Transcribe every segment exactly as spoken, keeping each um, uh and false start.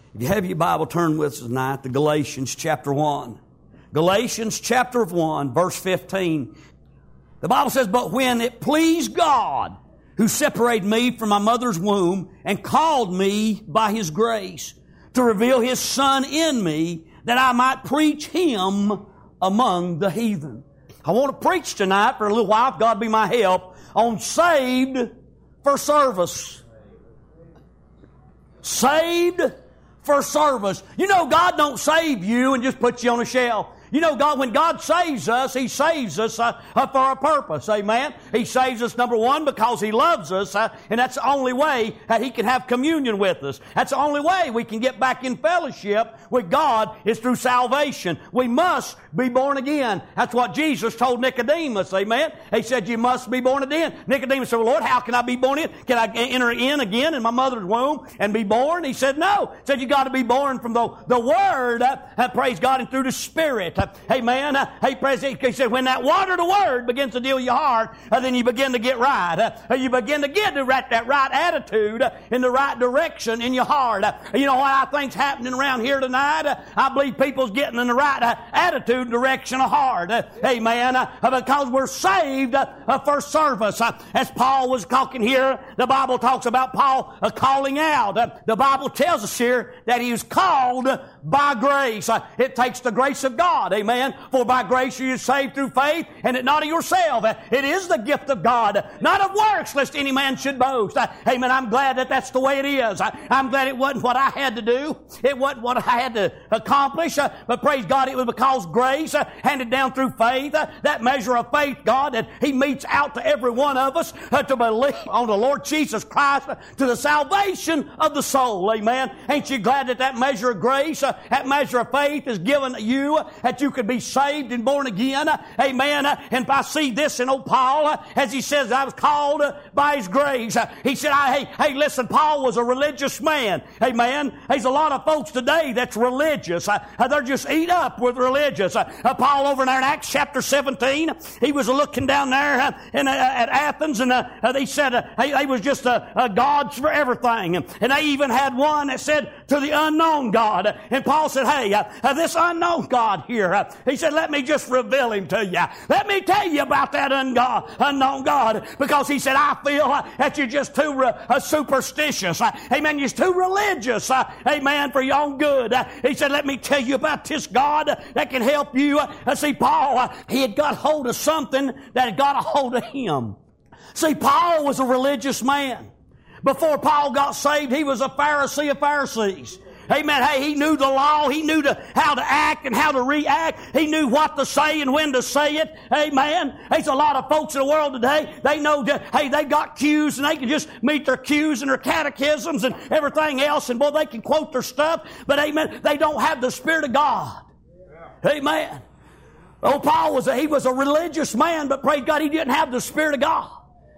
If you have your Bible, turn with us tonight to Galatians chapter one. Galatians chapter one, verse fifteen. The Bible says, "But when it pleased God, who separated me from my mother's womb and called me by His grace, to reveal His Son in me, that I might preach Him among the heathen." I want to preach tonight for a little while, if God be my help, on saved for service. Saved for service. You know, God don't save you and just put you on a shelf. You know, God, when God saves us, He saves us uh, uh, for a purpose. Amen. He saves us, number one, because He loves us, uh, and that's the only way that He can have communion with us. That's the only way we can get back in fellowship with God is through salvation. We must be born again. That's what Jesus told Nicodemus. Amen. He said, "You must be born again." Nicodemus said, "Well, Lord, how can I be born in? Can I enter in again in my mother's womb and be born?" He said, "No." He said, "You got to be born from the, the Word, uh, uh, praise God, and through the Spirit." Hey, man, uh, hey, President, he said, when that water, the Word, begins to deal with your heart, uh, then you begin to get right. Uh, you begin to get the right, that right attitude uh, in the right direction in your heart. Uh, you know what I think's happening around here tonight? Uh, I believe people's getting in the right uh, attitude, direction of heart. Uh, hey, man, uh, because we're saved uh, uh, for service. Uh, as Paul was talking here, the Bible talks about Paul uh, calling out. Uh, the Bible tells us here that he was called by grace. Uh, it takes the grace of God. Amen. For by grace you are saved through faith, and it not of yourself. It is the gift of God, not of works, lest any man should boast. Amen. I'm glad that that's the way it is. I'm glad it wasn't what I had to do. It wasn't what I had to accomplish. But praise God, it was because grace handed down through faith, that measure of faith, God, that He meets out to every one of us to believe on the Lord Jesus Christ to the salvation of the soul. Amen. Ain't you glad that that measure of grace, that measure of faith is given to you, that you could be saved and born again. Amen. And I see this in old Paul, as he says, I was called by His grace. He said, I, hey, hey, listen, Paul was a religious man. Amen. There's a lot of folks today that's religious. They're just eat up with religious. Paul over there in Acts chapter seventeen, he was looking down there in, at Athens, and they said they was just a gods for everything. And they even had one that said to the unknown God. And Paul said, hey, this unknown God here, he said, let me just reveal Him to you. Let me tell you about that ungod, unknown God. Because he said, I feel that you're just too uh, superstitious. Uh, amen. You're too religious. Uh, amen. For your own good. Uh, he said, let me tell you about this God that can help you. Uh, see, Paul, uh, he had got hold of something that had got a hold of him. See, Paul was a religious man. Before Paul got saved, he was a Pharisee of Pharisees. Amen. Hey, he knew the law. He knew to, how to act and how to react. He knew what to say and when to say it. Amen. There's a lot of folks in the world today, they know that, hey, they got cues and they can just meet their cues and their catechisms and everything else. And boy, they can quote their stuff. But amen, they don't have the Spirit of God. Yeah. Amen. Oh, Paul was a, he was a religious man, but praise God, he didn't have the Spirit of God.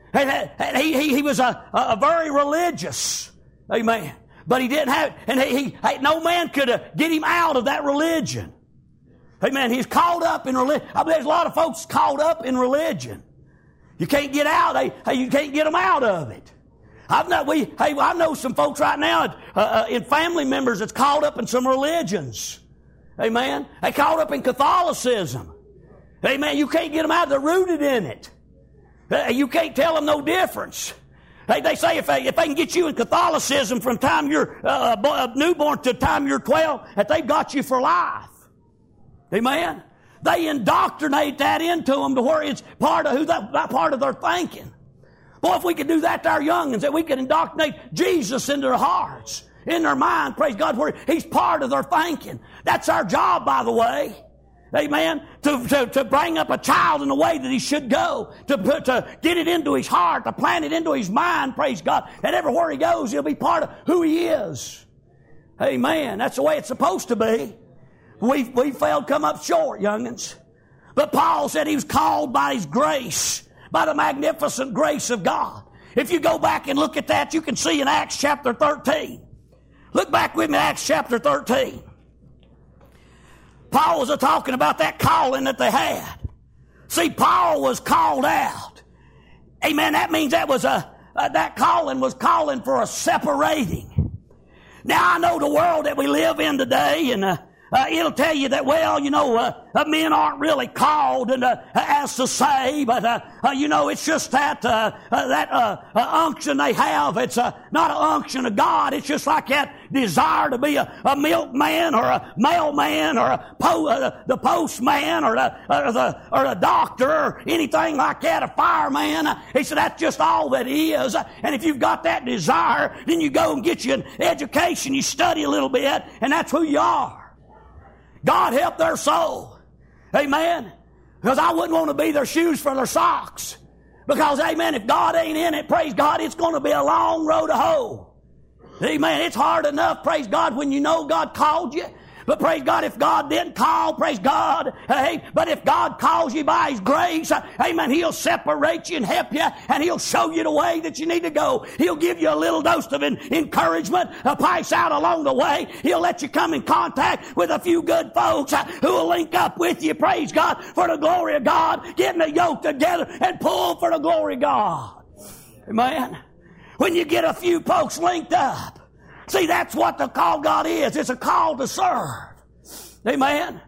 And he, he, he was a, a very religious. Amen. But he didn't have, and he, he no man could uh, get him out of that religion. Amen. He's caught up in religion. I mean, there's a lot of folks caught up in religion. You can't get out. They, hey, you can't get them out of it. I've not, we, hey, I know some folks right now uh, uh, in family members that's caught up in some religions. Amen. They caught up in Catholicism. Amen. You can't get them out. They're rooted in it. Uh, you can't tell them no difference. They, they say if they, if they can get you in Catholicism from the time you're uh, a newborn to the time you're twelve, that they've got you for life. Amen? They indoctrinate that into them to where it's part of who that, that part of their thinking. Boy, if we could do that to our youngins, that we could indoctrinate Jesus into their hearts, in their mind, praise God, where He's part of their thinking. That's our job, by the way. Amen. To, to, to bring up a child in the way that he should go. To put, to get it into his heart. To plant it into his mind. Praise God. And everywhere he goes, he'll be part of who he is. Amen. That's the way it's supposed to be. We've, we've failed to come up short, youngins. But Paul said he was called by His grace. By the magnificent grace of God. If you go back and look at that, you can see in Acts chapter thirteen. Look back with me at Acts chapter thirteen. Paul was talking about that calling that they had. See, Paul was called out. Amen. That means that was a, uh, that calling was calling for a separating. Now I know the world that we live in today, and uh, uh, it'll tell you that, well, you know, uh, uh, men aren't really called and uh, as to say, but uh, uh, you know, it's just that uh, uh, that uh, uh, unction they have. It's uh, not an unction of God. It's just like that desire to be a, a milkman or a mailman or a po- uh, the postman or the or the or a doctor or anything like that, a fireman. Uh, he said that's just all that is. Uh, and if you've got that desire, then you go and get you an education. You study a little bit, and that's who you are. God help their soul. Amen. Because I wouldn't want to be their shoes for their socks. Because, amen, if God ain't in it, praise God, it's going to be a long road to hoe. Amen. It's hard enough, praise God, when you know God called you. But praise God, if God didn't call, praise God. Hey, but if God calls you by His grace, amen, He'll separate you and help you, and He'll show you the way that you need to go. He'll give you a little dose of encouragement, a pass out along the way. He'll let you come in contact with a few good folks who will link up with you, praise God, for the glory of God, getting the yoke together and pull for the glory of God. Amen. When you get a few folks linked up, see, that's what the call of God is. It's a call to serve. Amen.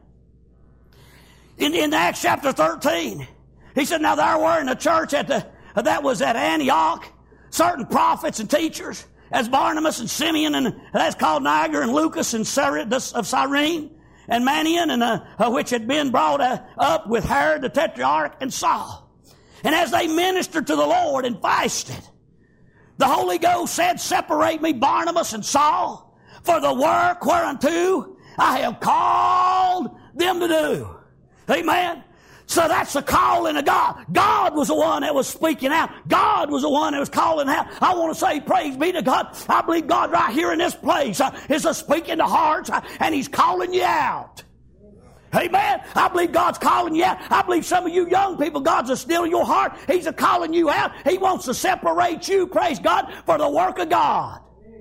In, in Acts chapter thirteen, he said, now there were in the church at the, that was at Antioch, certain prophets and teachers, as Barnabas and Simeon, and that's called Niger, and Lucas and Cyrene of Cyrene, and Manaen, and uh, uh, which had been brought uh, up with Herod the Tetrarch and Saul. And as they ministered to the Lord and fasted, the Holy Ghost said, separate me, Barnabas and Saul, for the work whereunto I have called them to do. Amen. So that's the calling of God. God was the one that was speaking out. God was the one that was calling out. I want to say, praise be to God. I believe God right here in this place uh, is a speaking to hearts, uh, and He's calling you out. Amen. I believe God's calling you out. I believe some of you young people, God's a still in your heart. He's a calling you out. He wants to separate you, praise God, for the work of God.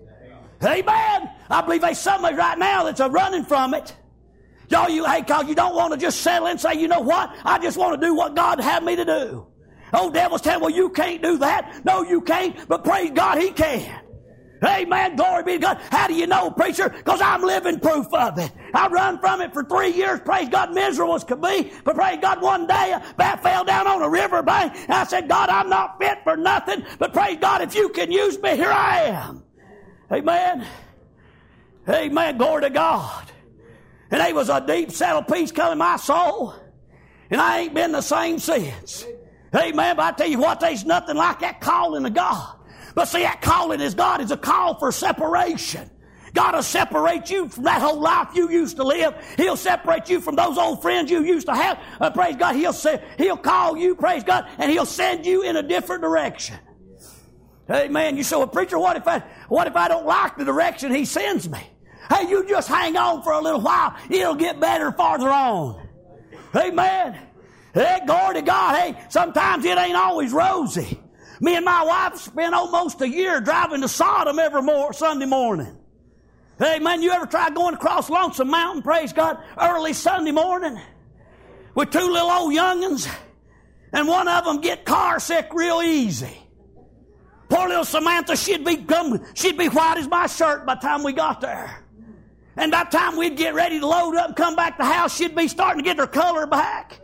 Amen. I believe there's somebody right now that's a running from it. Y'all, you, hey, cause you don't want to just settle in and say, you know what? I just want to do what God had me to do. Oh, devil's telling, well, you can't do that. No, you can't. But praise God, He can. Amen. Glory be to God. How do you know, preacher? Because I'm living proof of it. I run from it for three years. Praise God, miserable as could be. But praise God, one day I fell down on a river bank. And I said, God, I'm not fit for nothing. But praise God, if you can use me, here I am. Amen. Amen. Glory to God. And there was a deep settled peace coming in my soul. And I ain't been the same since. Amen. But I tell you what, there's nothing like that calling of God. But see, that calling is God is a call for separation. God will separate you from that whole life you used to live. He'll separate you from those old friends you used to have. Uh, praise God. He'll say, He'll call you, praise God, and He'll send you in a different direction. Amen. You say, well, preacher, what if I, what if I don't like the direction He sends me? Hey, you just hang on for a little while. It'll get better farther on. Amen. Hey, glory to God. Hey, sometimes it ain't always rosy. Me and my wife spent almost a year driving to Sodom every more Sunday morning. Hey, man, you ever tried going across Lonesome Mountain, praise God, early Sunday morning with two little old young'uns, and one of them get car sick real easy. Poor little Samantha, she'd be come, she'd be white as my shirt by the time we got there. And by the time we'd get ready to load up and come back to the house, she'd be starting to get her color back.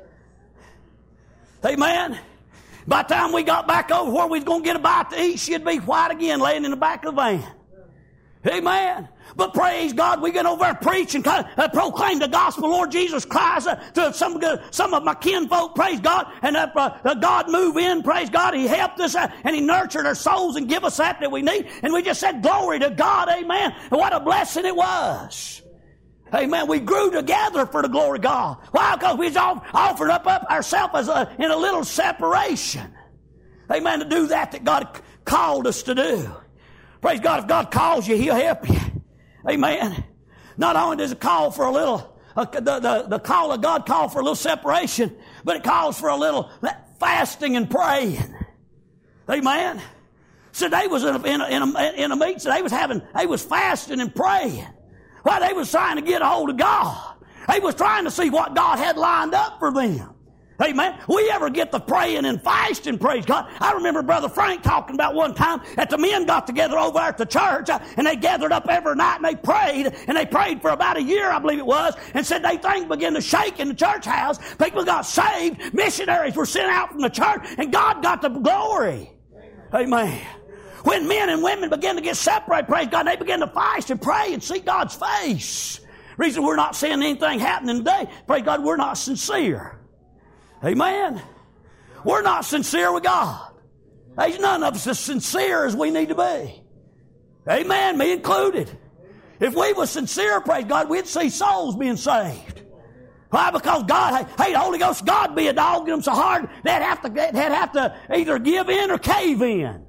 Amen. By the time we got back over where we was going to get a bite to eat, she'd be white again laying in the back of the van. Amen. But praise God, we get over there and preach and uh, proclaim the gospel, Lord Jesus Christ, uh, to some uh, some of my kinfolk, praise God, and uh, uh, God move in, praise God. He helped us uh, and He nurtured our souls and give us that that we need. And we just said, glory to God, amen. And what a blessing it was. Amen. We grew together for the glory of God. Why? Because we was offered up, up ourselves as a, in a little separation. Amen. To do that that God called us to do. Praise God. If God calls you, He'll help you. Amen. Not only does it call for a little, uh, the, the, the call of God call for a little separation, but it calls for a little fasting and praying. Amen. So they was in a, in a, in a, in a meeting, so they was having, they was fasting and praying. Why, they was trying to get a hold of God. They was trying to see what God had lined up for them. Amen. We ever get the praying and fasting, praise God. I remember Brother Frank talking about one time that the men got together over at the church uh, and they gathered up every night and they prayed, and they prayed for about a year, I believe it was, and said they things began to shake in the church house. People got saved. Missionaries were sent out from the church, and God got the glory. Amen. When men and women begin to get separated, praise God, they begin to fast and pray and seek God's face. Reason we're not seeing anything happening today, praise God, we're not sincere. Amen. We're not sincere with God. There's none of us as sincere as we need to be. Amen, me included. If we were sincere, praise God, we'd see souls being saved. Why? Because God, hey, the Holy Ghost, God be a dog in them so hard, they'd have to, they'd have to either give in or cave in.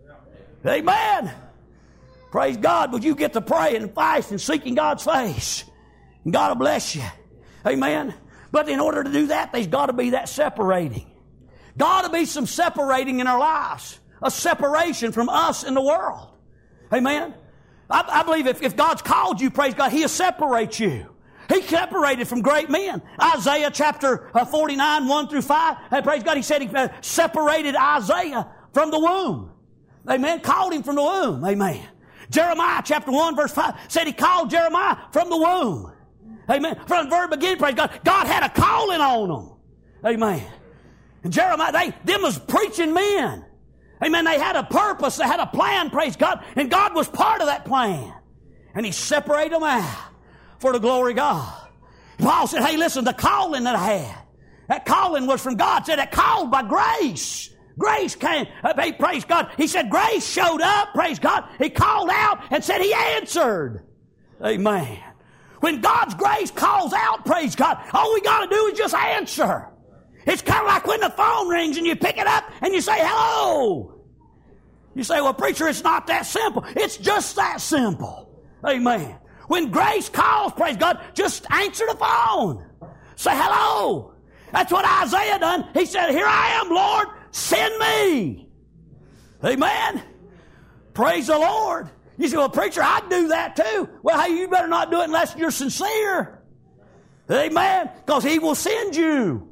Amen. Praise God, but you get to praying and fasting and seeking God's face. And God will bless you. Amen. But in order to do that, there's got to be that separating. Got to be some separating in our lives. A separation from us and the world. Amen. I, I believe if, if God's called you, praise God, He'll separate you. He separated from great men. Isaiah chapter forty-nine, one through five. Hey, praise God, He said He separated Isaiah from the womb. Amen. Called him from the womb. Amen. Jeremiah chapter one, verse five said He called Jeremiah from the womb. Amen. From the very beginning, praise God, God had a calling on them. Amen. And Jeremiah, they, them was preaching men. Amen. They had a purpose. They had a plan, praise God. And God was part of that plan. And He separated them out for the glory of God. Paul said, hey, listen, the calling that I had, that calling was from God. Said that called by grace. Grace came. Uh, hey, praise God. He said grace showed up, praise God. He called out and said He answered. Amen. When God's grace calls out, praise God, all we got to do is just answer. It's kind of like when the phone rings and you pick it up and you say, hello. You say, well, preacher, it's not that simple. It's just that simple. Amen. When grace calls, praise God, just answer the phone. Say hello. That's what Isaiah done. He said, here I am, Lord. Send me. Amen. Praise the Lord. You say, well, preacher, I'd do that too. Well, hey, you better not do it unless you're sincere. Amen. Because He will send you.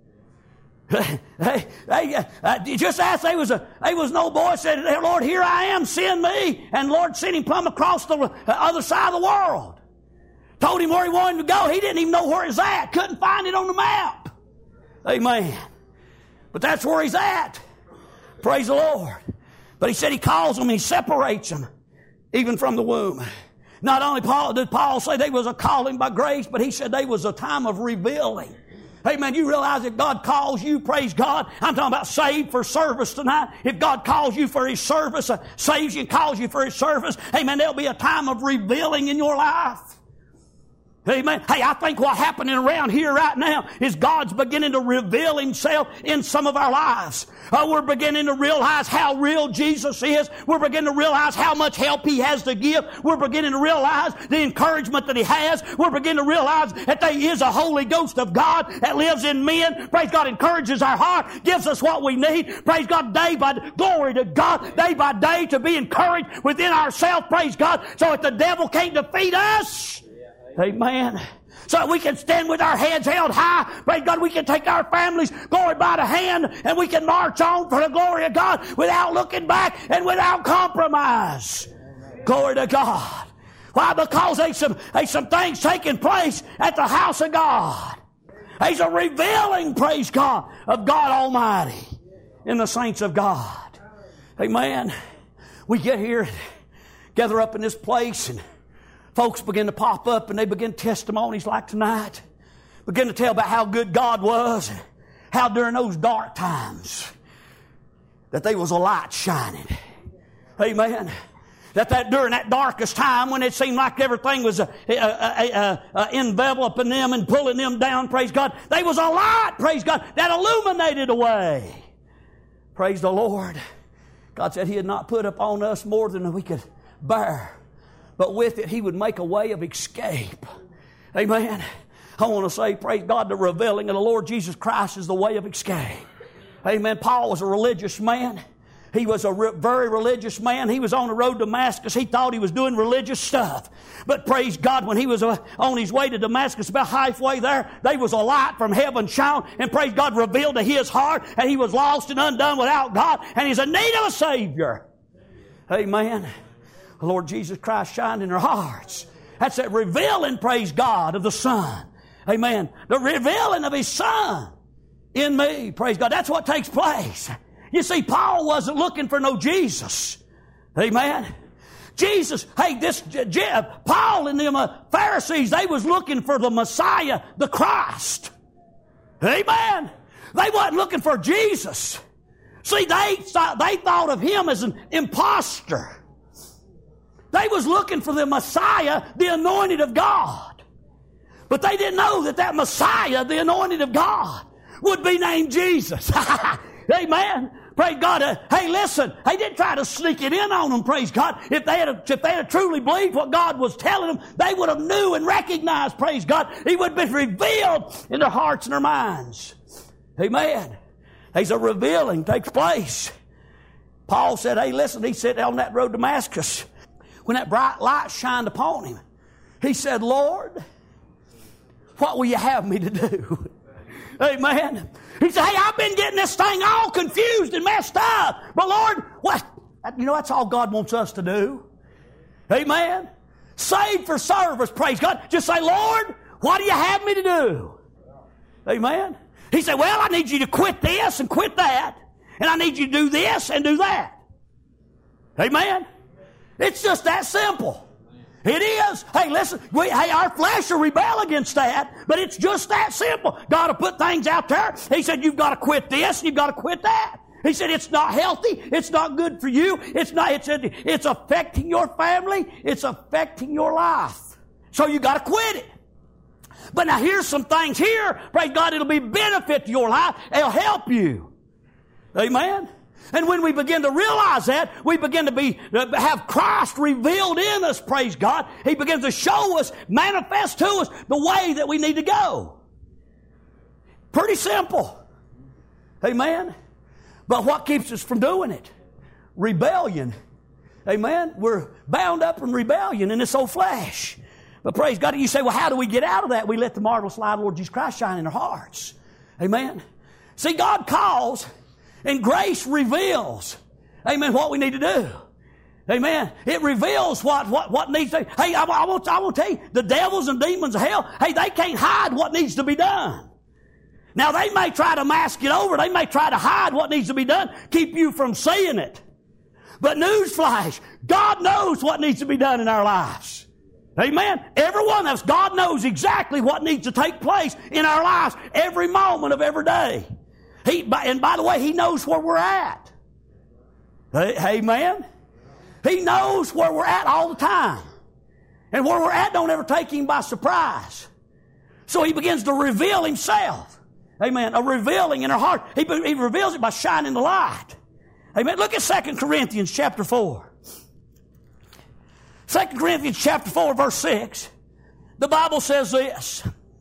hey, hey, uh, just ask, there was, a, there was no boy said, Lord, here I am, send me. And Lord sent him plumb across the other side of the world. Told him where He wanted him to go. He didn't even know where He's at. Couldn't find it on the map. Amen. But that's where He's at. Praise the Lord. But He said He calls them, He separates them, even from the womb. Not only Paul, did Paul say there was a calling by grace, but he said there was a time of revealing. Amen. You realize that God calls you, praise God. I'm talking about saved for service tonight. If God calls you for His service, uh, saves you and calls you for His service, amen, there'll be a time of revealing in your life. Amen. Hey, I think what's happening around here right now is God's beginning to reveal Himself in some of our lives. Uh, we're beginning to realize how real Jesus is. We're beginning to realize how much help He has to give. We're beginning to realize the encouragement that He has. We're beginning to realize that there is a Holy Ghost of God that lives in men. Praise God, encourages our heart, gives us what we need. Praise God, day by day, glory to God, day by day to be encouraged within ourselves. Praise God, so that the devil can't defeat us. Amen. So that we can stand with our heads held high. Praise God, we can take our families, glory, by the hand, and we can march on for the glory of God without looking back and without compromise. Amen. Glory to God. Why? Because there's some, there's some things taking place at the house of God. There's a revealing, praise God, of God Almighty in the saints of God. Amen. We get here, gather up in this place, and folks begin to pop up and they begin testimonies like tonight. Begin to tell about how good God was. How during those dark times that there was a light shining. Amen. That, that during that darkest time when it seemed like everything was uh, uh, uh, uh, enveloping them and pulling them down, praise God, there was a light, praise God, that illuminated the way. Praise the Lord. God said He had not put upon us more than we could bear. But with it, He would make a way of escape. Amen. I want to say, praise God, the revealing of the Lord Jesus Christ is the way of escape. Amen. Paul was a religious man. He was a re- very religious man. He was on the road to Damascus. He thought he was doing religious stuff. But praise God, when he was uh, on his way to Damascus, about halfway there, there was a light from heaven shone, and praise God, revealed to his heart, and he was lost and undone without God, and he's in need of a Savior. Amen. The Lord Jesus Christ shined in their hearts. That's that revealing, praise God, of the Son. Amen. The revealing of His Son in me. Praise God. That's what takes place. You see, Paul wasn't looking for no Jesus. Amen. Jesus, hey, this, Paul and them uh, Pharisees, they was looking for the Messiah, the Christ. Amen. They wasn't looking for Jesus. See, they thought, they thought of Him as an imposter. They was looking for the Messiah, the anointed of God. But they didn't know that that Messiah, the anointed of God, would be named Jesus. Amen. Praise God. Uh, hey, listen. They didn't try to sneak it in on them, praise God. If they had if they had truly believed what God was telling them, they would have knew and recognized, praise God. He would have been revealed in their hearts and their minds. Amen. There's a revealing takes place. Paul said, hey, listen, he said on that road to Damascus, when that bright light shined upon him, he said, Lord, what will you have me to do? Amen. He said, hey, I've been getting this thing all confused and messed up. But Lord, what? You know, that's all God wants us to do. Amen. Saved for service, praise God. Just say, Lord, what do you have me to do? Amen. He said, well, I need you to quit this and quit that. And I need you to do this and do that. Amen. It's just that simple. It is. Hey, listen, we, hey, our flesh will rebel against that, but it's just that simple. God will put things out there. He said, you've got to quit this, and you've got to quit that. He said, it's not healthy. It's not good for you. It's not, it's, it's affecting your family. It's affecting your life. So you got to quit it. But now here's some things here. Praise God, it'll be benefit to your life. It'll help you. Amen. And when we begin to realize that, we begin to be have Christ revealed in us, praise God. He begins to show us, manifest to us the way that we need to go. Pretty simple. Amen. But what keeps us from doing it? Rebellion. Amen. We're bound up in rebellion in this old flesh. But praise God, you say, well, how do we get out of that? We let the marvelous light of the Lord Jesus Christ shine in our hearts. Amen. See, God calls and grace reveals, amen, what we need to do. Amen. It reveals what, what, what needs to, hey, I, I, want, I want to tell you, the devils and demons of hell, hey, they can't hide what needs to be done. Now, they may try to mask it over. They may try to hide what needs to be done, keep you from seeing it. But newsflash, God knows what needs to be done in our lives. Amen. Every one of us, God knows exactly what needs to take place in our lives every moment of every day. He, and by the way, He knows where we're at. Amen. He knows where we're at all the time. And where we're at don't ever take Him by surprise. So He begins to reveal Himself. Amen. A revealing in our heart. He, he reveals it by shining the light. Amen. Look at Second Corinthians chapter four. Second Corinthians chapter four, verse six. The Bible says this.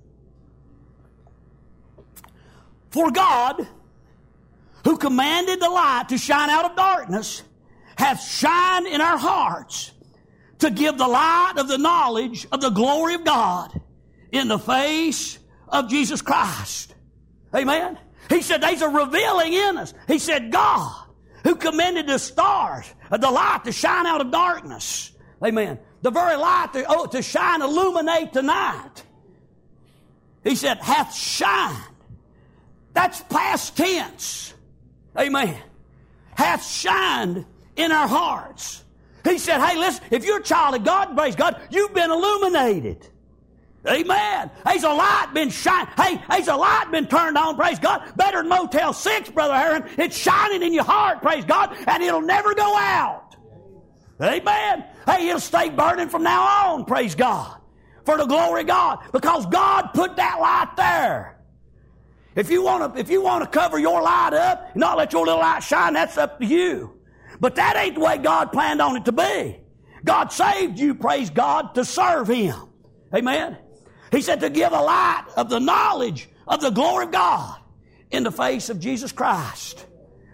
For God, who commanded the light to shine out of darkness, hath shined in our hearts to give the light of the knowledge of the glory of God in the face of Jesus Christ. Amen. He said there's a revealing in us. He said God, who commanded the stars, the light to shine out of darkness. Amen. The very light to, oh, to shine, illuminate the night. He said, hath shined. That's past tense. Amen. Hath shined in our hearts. He said, hey, listen, if you're a child of God, praise God, you've been illuminated. Amen. There's a light been shined. Hey, there's a light been turned on, praise God. Better than Motel six, Brother Aaron. It's shining in your heart, praise God, and it'll never go out. Amen. Hey, it'll stay burning from now on, praise God, for the glory of God, because God put that light there. If you want to, if you want to cover your light up and not let your little light shine, that's up to you. But that ain't the way God planned on it to be. God saved you, praise God, to serve Him. Amen. He said to give a light of the knowledge of the glory of God in the face of Jesus Christ.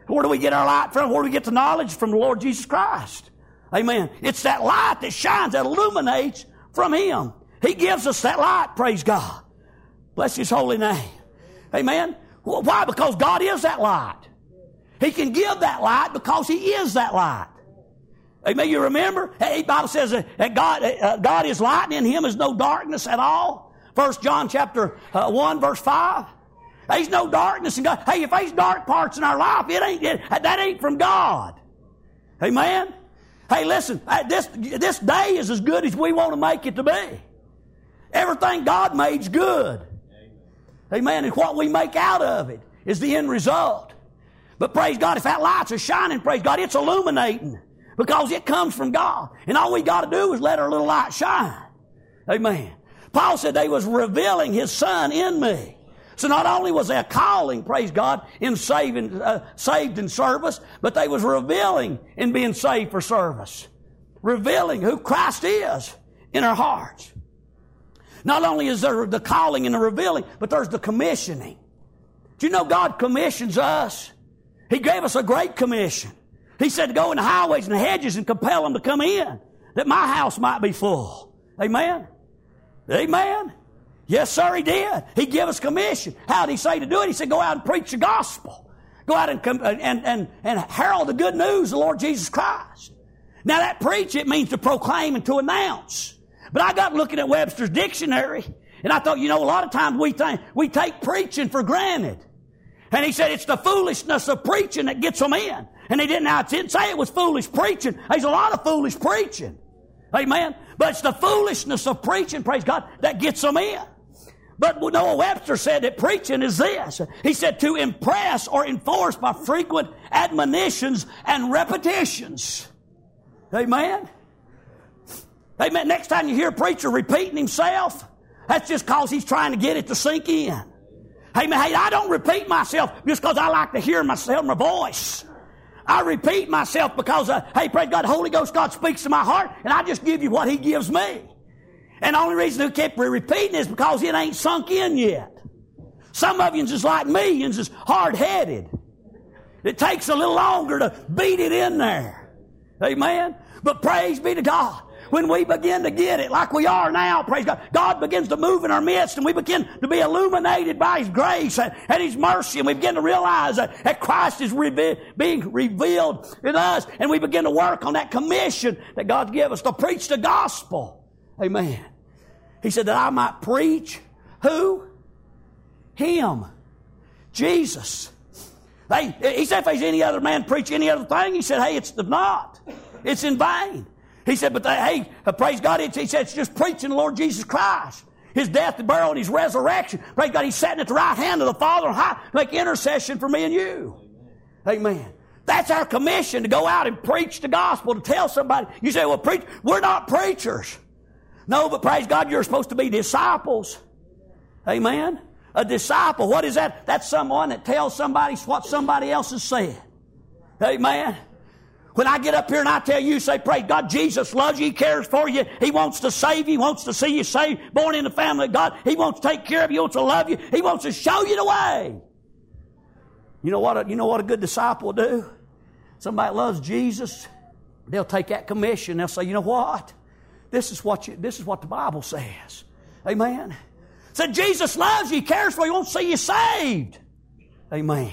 Where do we get our light from? Where do we get the knowledge? From the Lord Jesus Christ. Amen. It's that light that shines, that illuminates from Him. He gives us that light, praise God. Bless His holy name. Amen. Well, why? Because God is that light. He can give that light because He is that light. Amen. You remember? The Bible says that God, uh, God is light, and in Him is no darkness at all. First John chapter uh, one, verse five. There's no darkness in God. Hey, if there's dark parts in our life, it ain't it, that ain't from God. Amen. Hey, listen, this, this day is as good as we want to make it to be. Everything God made's good. Amen. And what we make out of it is the end result. But praise God, if that light's are shining, praise God, it's illuminating because it comes from God. And all we got to do is let our little light shine. Amen. Paul said they was revealing His Son in me. So not only was there a calling, praise God, in saving, uh, saved in service, but they was revealing in being saved for service. Revealing who Christ is in our hearts. Not only is there the calling and the revealing, but there's the commissioning. Do you know God commissions us? He gave us a great commission. He said to go in the highways and the hedges and compel them to come in, that my house might be full. Amen? Amen? Yes, sir, He did. He gave us commission. How did He say to do it? He said, go out and preach the gospel. Go out and, and, and, and herald the good news of the Lord Jesus Christ. Now that preach, it means to proclaim and to announce. But I got looking at Webster's dictionary, and I thought, you know, a lot of times we think, we take preaching for granted. And he said it's the foolishness of preaching that gets them in. And he didn't, now, it didn't say it was foolish preaching. There's a lot of foolish preaching. Amen. But it's the foolishness of preaching, praise God, that gets them in. But Noah Webster said that preaching is this. He said to impress or enforce by frequent admonitions and repetitions. Amen. Amen. Next time you hear a preacher repeating himself, that's just because he's trying to get it to sink in. Amen. Hey, I don't repeat myself just because I like to hear myself, my voice. I repeat myself because, uh, hey, praise God, the Holy Ghost, God speaks to my heart, and I just give you what He gives me. And the only reason He kept repeating is because it ain't sunk in yet. Some of you just like me, you're just hard-headed. It takes a little longer to beat it in there. Amen? But praise be to God. When we begin to get it like we are now, praise God, God begins to move in our midst and we begin to be illuminated by His grace and, and His mercy, and we begin to realize that, that Christ is reve- being revealed in us, and we begin to work on that commission that God gave us to preach the gospel. Amen. He said that I might preach who? Him. Jesus. They, he said if there's any other man preach any other thing, he said, hey, it's not. It's in vain. He said, but they, hey, uh, praise God, it's, he said, it's just preaching the Lord Jesus Christ. His death, the burial, and His resurrection. Praise God, He's sitting at the right hand of the Father high to make intercession for me and you. Amen. Amen. That's our commission, to go out and preach the gospel, to tell somebody. You say, well, preach. We're not preachers. No, but praise God, you're supposed to be disciples. Amen. A disciple, what is that? That's someone that tells somebody what somebody else has said. Amen. When I get up here and I tell you, say, praise God, Jesus loves you, He cares for you, He wants to save you, He wants to see you saved, born in the family of God, He wants to take care of you, He wants to love you, He wants to show you the way. You know what a, you know what a good disciple will do? Somebody loves Jesus, they'll take that commission, they'll say, you know what? This is what you, this is what the Bible says. Amen. Said Jesus loves you, He cares for you, He wants to see you saved. Amen.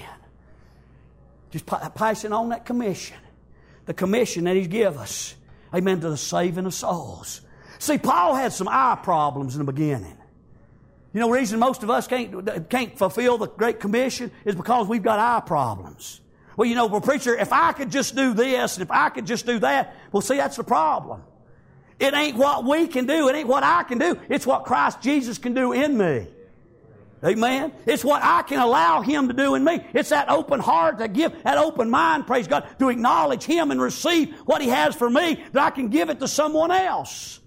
Just passing on that commission. The commission that He's given us. Amen. To the saving of souls. See, Paul had some eye problems in the beginning. You know the reason most of us can't, can't fulfill the Great Commission is because we've got eye problems. Well, you know, well, preacher, if I could just do this and if I could just do that, well, see, that's the problem. It ain't what we can do. It ain't what I can do. It's what Christ Jesus can do in me. Amen. It's what I can allow Him to do in me. It's that open heart to give, that open mind, praise God, to acknowledge Him and receive what He has for me, that I can give it to someone else.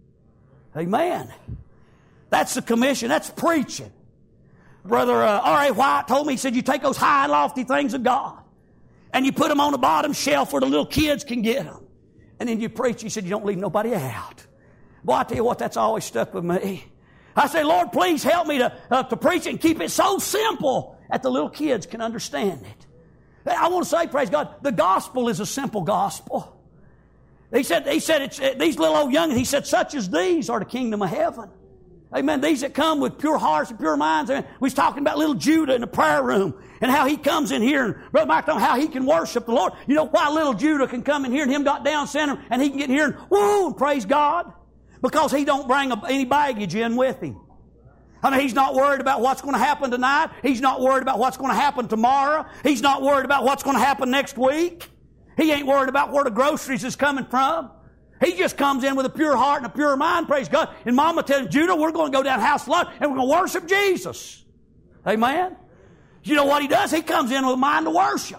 Amen. That's the commission. That's preaching. Brother uh, R A White told me, he said, you take those high and lofty things of God and you put them on the bottom shelf where the little kids can get them. And then you preach. He said, you don't leave nobody out. Boy, I tell you what, that's always stuck with me. I say, Lord, please help me to, uh, to preach it and keep it so simple that the little kids can understand it. I want to say, praise God, the gospel is a simple gospel. He said, he said it's, these little old youngins, he said, such as these are the kingdom of heaven. Amen. These that come with pure hearts and pure minds. We was talking about little Judah in the prayer room and how he comes in here, and Brother Mike told him how he can worship the Lord. You know why little Judah can come in here and him got Down syndrome and he can get in here and woo and praise God? Because he don't bring any baggage in with him. I mean, he's not worried about what's going to happen tonight. He's not worried about what's going to happen tomorrow. He's not worried about what's going to happen next week. He ain't worried about where the groceries is coming from. He just comes in with a pure heart and a pure mind, praise God. And Mama tells him, Judah, we're going to go down House of Love and we're going to worship Jesus. Amen. You know what he does? He comes in with a mind to worship.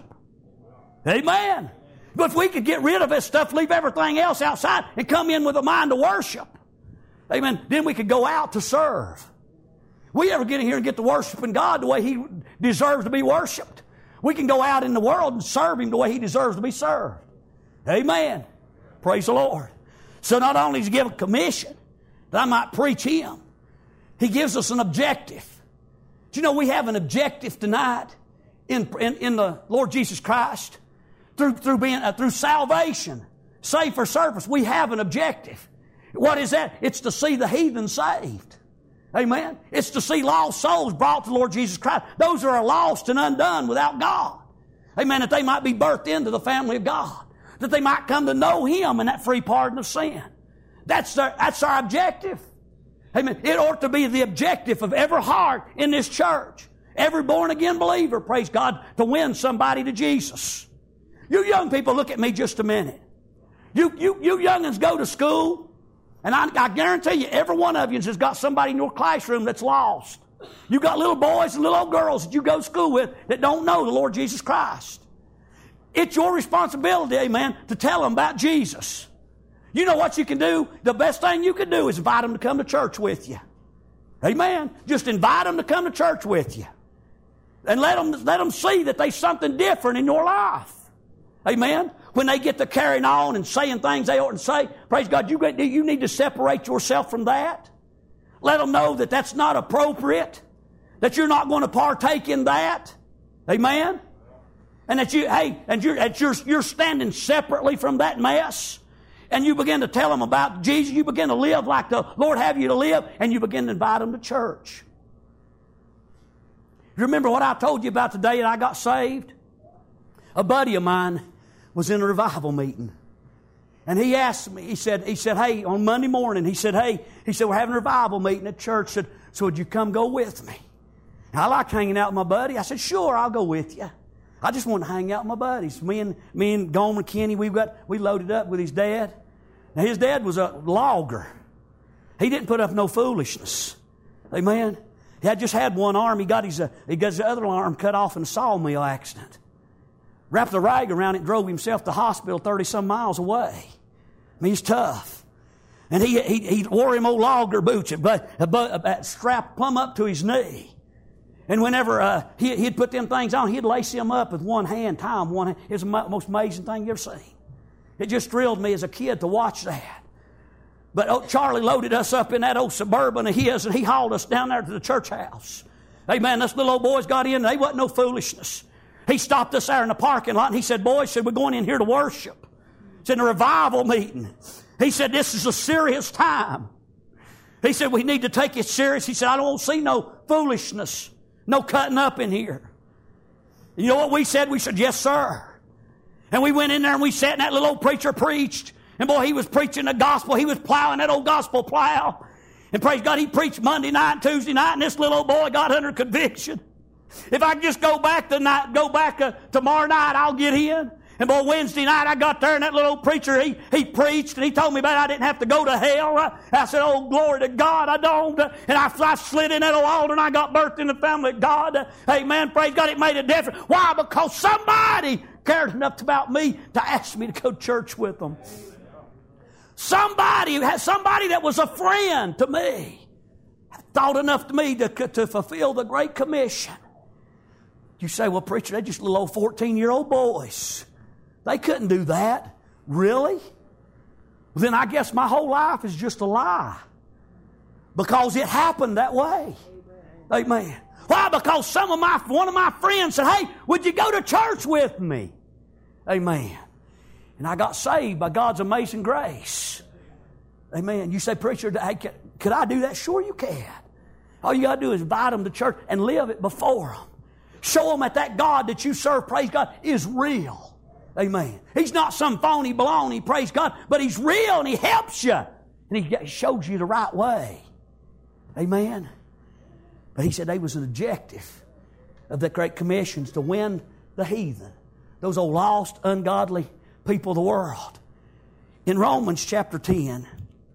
Amen. But if we could get rid of this stuff, leave everything else outside and come in with a mind to worship, amen, then we could go out to serve. We ever get in here and get to worshiping God the way He deserves to be worshiped, we can go out in the world and serve Him the way He deserves to be served. Amen. Praise the Lord. So not only does He give a commission that I might preach Him, He gives us an objective. Do you know we have an objective tonight in, in, in the Lord Jesus Christ? Through, through, being, uh, through salvation, saved for service, we have an objective. What is that? It's to see the heathen saved. Amen. It's to see lost souls brought to the Lord Jesus Christ. Those who are lost and undone without God. Amen. That they might be birthed into the family of God. That they might come to know Him and that free pardon of sin. That's, their, that's our objective. Amen. It ought to be the objective of every heart in this church. Every born-again believer, praise God, to win somebody to Jesus. You young people, look at me just a minute. You, you, you youngins go to school. And I, I guarantee you, every one of you has got somebody in your classroom that's lost. You got little boys and little girls that you go to school with that don't know the Lord Jesus Christ. It's your responsibility, amen, to tell them about Jesus. You know what you can do? The best thing you can do is invite them to come to church with you. Amen. Just invite them to come to church with you. And let them, let them see that there's something different in your life. Amen. When they get to carrying on and saying things they oughtn't say, praise God, you, you need to separate yourself from that. Let them know that that's not appropriate, that you're not going to partake in that. Amen. And that you, hey, and you're, that you're, you're standing separately from that mess. And you begin to tell them about Jesus. You begin to live like the Lord have you to live, and you begin to invite them to church. You remember what I told you about the day that I got saved? A buddy of mine was in a revival meeting. And he asked me, he said, he said, hey, on Monday morning, he said, hey, he said, we're having a revival meeting at church. Said, so would you come go with me? And I like hanging out with my buddy. I said, sure, I'll go with you. I just want to hang out with my buddies. Me and me and Gomer Kenny, we got we loaded up with his dad. Now his dad was a logger. He didn't put up no foolishness. Amen. He had just had one arm. He got his uh, he got his other arm cut off in a sawmill accident. Wrapped a rag around it and drove himself to the hospital thirty some miles away. I mean, he's tough. And he he, he wore him old logger boots, but uh, strapped plumb up to his knee. And whenever uh, he, he'd put them things on, he'd lace them up with one hand, tie them one hand. It's the most amazing thing you've ever seen. It just thrilled me as a kid to watch that. But oh, Charlie loaded us up in that old Suburban of his, and he hauled us down there to the church house. Amen. Those little old boys got in, and they wasn't no foolishness. He stopped us there in the parking lot, and he said, boys, said, we're going in here to worship. It's in a revival meeting. He said, this is a serious time. He said, we need to take it serious. He said, I don't want to see no foolishness, no cutting up in here. You know what we said? We said, yes, sir. And we went in there and we sat, and that little old preacher preached. And boy, he was preaching the gospel. He was plowing that old gospel plow. And praise God, he preached Monday night and Tuesday night, and this little old boy got under conviction. If I could just go back tonight, go back uh, tomorrow night, I'll get in. And boy, Wednesday night I got there, and that little old preacher, he, he preached, and he told me about I didn't have to go to hell. I, I said, oh, glory to God, I don't. And I, I slid in that old altar, and I got birthed in the family of God. Amen, praise God, it made a difference. Why? Because somebody cared enough about me to ask me to go to church with them. Somebody, somebody that was a friend to me thought enough to me to, to fulfill the Great Commission. You say, well, preacher, they're just little old fourteen-year-old boys. They couldn't do that. Really? Well, then I guess my whole life is just a lie. Because it happened that way. Amen. Amen. Why? Because some of my, one of my friends said, hey, would you go to church with me? Amen. And I got saved by God's amazing grace. Amen. You say, preacher, hey, could I do that? Sure you can. All you got to do is invite them to church and live it before them. Show them that that God that you serve, praise God, is real. Amen. He's not some phony baloney, praise God, but He's real and He helps you. And He shows you the right way. Amen. But He said there was an objective of the Great Commissions to win the heathen. Those old lost, ungodly people of the world. In Romans chapter ten,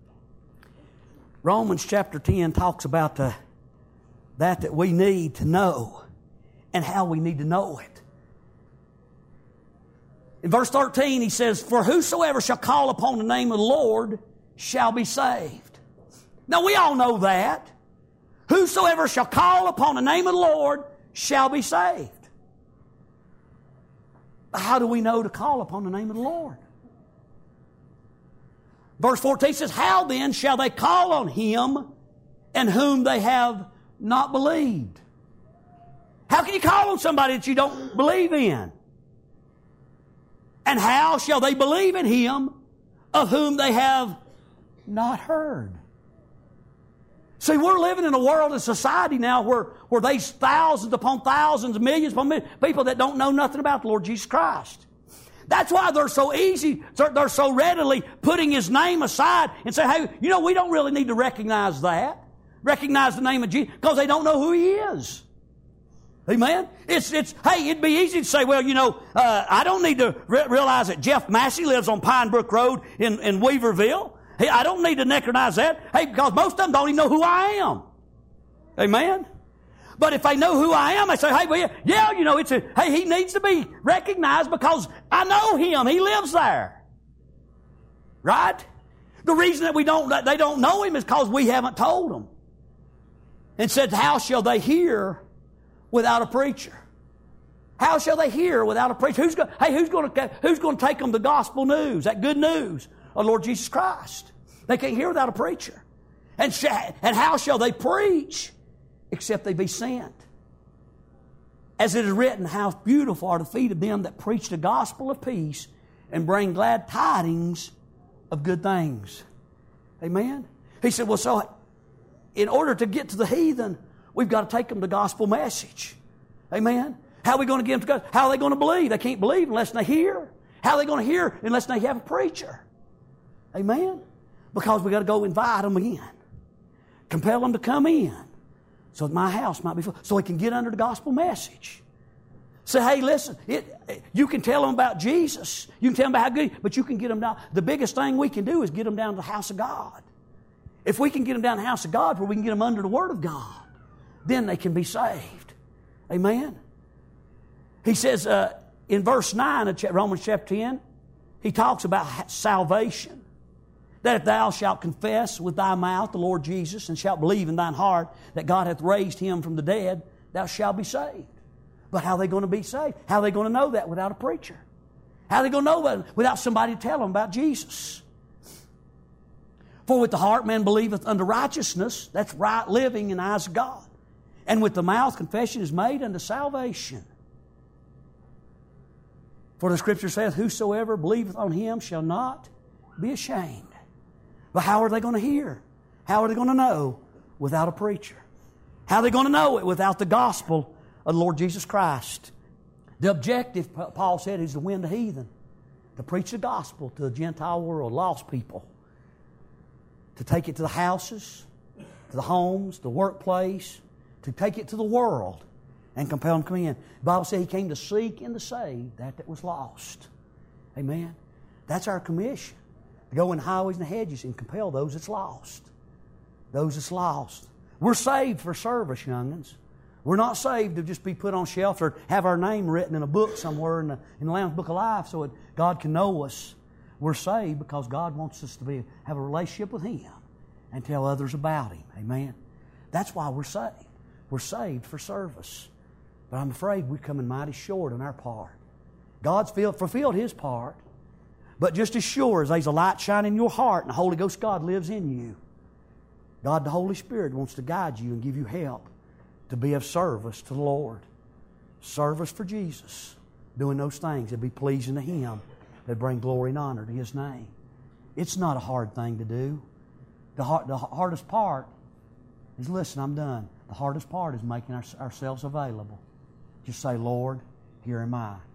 Romans chapter ten talks about the, that that we need to know and how we need to know it. In verse thirteen, he says, for whosoever shall call upon the name of the Lord shall be saved. Now we all know that. Whosoever shall call upon the name of the Lord shall be saved. But how do we know to call upon the name of the Lord? Verse fourteen says, how then shall they call on Him in whom they have not believed? How can you call on somebody that you don't believe in? And how shall they believe in Him of whom they have not heard? See, we're living in a world and society now where, where there's thousands upon thousands, millions upon millions, people that don't know nothing about the Lord Jesus Christ. That's why they're so easy, they're so readily putting His name aside and say, hey, you know, we don't really need to recognize that. Recognize the name of Jesus, because they don't know who He is. Amen? It's, it's, hey, it'd be easy to say, well, you know, uh, I don't need to re- realize that Jeff Massey lives on Pine Brook Road in, in Weaverville. Hey, I don't need to recognize that. Hey, because most of them don't even know who I am. Amen? But if they know who I am, they say, hey, well, yeah, yeah you know, it's a, hey, he needs to be recognized because I know him. He lives there. Right? The reason that we don't, that they don't know Him is because we haven't told them. And said, how shall they hear without a preacher? How shall they hear without a preacher? Who's going, hey, who's going to, who's going to take them the gospel news, that good news of Lord Jesus Christ? They can't hear without a preacher. And, sh- and how shall they preach except they be sent? As it is written, how beautiful are the feet of them that preach the gospel of peace and bring glad tidings of good things. Amen? He said, well, so in order to get to the heathen, we've got to take them the gospel message. Amen? How are we going to get them to God? How are they going to believe? They can't believe unless they hear. How are they going to hear unless they have a preacher? Amen? Because we've got to go invite them in. Compel them to come in so that my house might be full, so they can get under the gospel message. Say, hey, listen, it, you can tell them about Jesus. You can tell them about how good, but you can get them down. The biggest thing we can do is get them down to the house of God. If we can get them down to the house of God where we can get them under the Word of God, then they can be saved. Amen? He says uh, in verse nine of Romans chapter ten, he talks about salvation. That if thou shalt confess with thy mouth the Lord Jesus and shalt believe in thine heart that God hath raised Him from the dead, thou shalt be saved. But how are they going to be saved? How are they going to know that without a preacher? How are they going to know that without somebody to tell them about Jesus? For with the heart man believeth unto righteousness, that's right living in the eyes of God. And with the mouth confession is made unto salvation. For the Scripture saith, whosoever believeth on Him shall not be ashamed. But how are they going to hear? How are they going to know without a preacher? How are they going to know it without the gospel of the Lord Jesus Christ? The objective, Paul said, is to win the heathen. To preach the gospel to the Gentile world, lost people. To take it to the houses, to the homes, the workplace. To take it to the world and compel them to come in. The Bible says He came to seek and to save that that was lost. Amen? That's our commission. To go in the highways and the hedges and compel those that's lost. Those that's lost. We're saved for service, young'uns. We're not saved to just be put on shelf or have our name written in a book somewhere in the, in the Lamb's Book of Life so that God can know us. We're saved because God wants us to be have a relationship with Him and tell others about Him. Amen? That's why we're saved. We're saved for service. But I'm afraid we're coming mighty short on our part. God's fulfilled His part. But just as sure as there's a light shining in your heart and the Holy Ghost God lives in you, God the Holy Spirit wants to guide you and give you help to be of service to the Lord. Service for Jesus. Doing those things that be pleasing to Him, that bring glory and honor to His name. It's not a hard thing to do. The, hard, the hardest part is, listen, I'm done. The hardest part is making our, ourselves available. Just say, Lord, here am I.